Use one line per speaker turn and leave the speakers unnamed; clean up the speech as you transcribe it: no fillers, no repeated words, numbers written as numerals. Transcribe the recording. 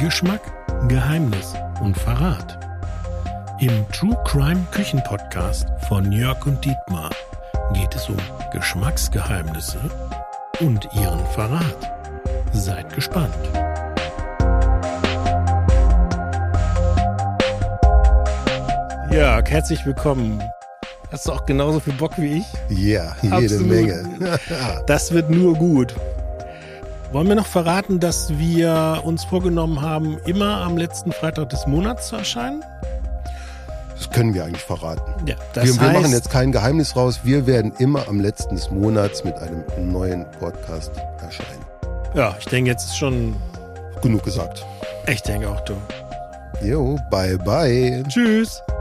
Geschmack, Geheimnis und Verrat. Im True Crime Küchen Podcast von Jörg und Dietmar geht es um Geschmacksgeheimnisse und ihren Verrat. Seid gespannt. Jörg, herzlich willkommen. Hast du auch genauso viel Bock wie ich?
Ja, jede
Absolut.
Menge.
Das wird nur gut. Wollen wir noch verraten, dass wir uns vorgenommen haben, immer am letzten Freitag des Monats zu erscheinen?
Das können wir eigentlich verraten.
Ja,
Wir machen jetzt kein Geheimnis raus. Wir werden immer am letzten des Monats mit einem neuen Podcast erscheinen.
Ja, ich denke, jetzt ist schon...
Genug gesagt.
Ich denke auch, du.
Jo, bye bye.
Tschüss.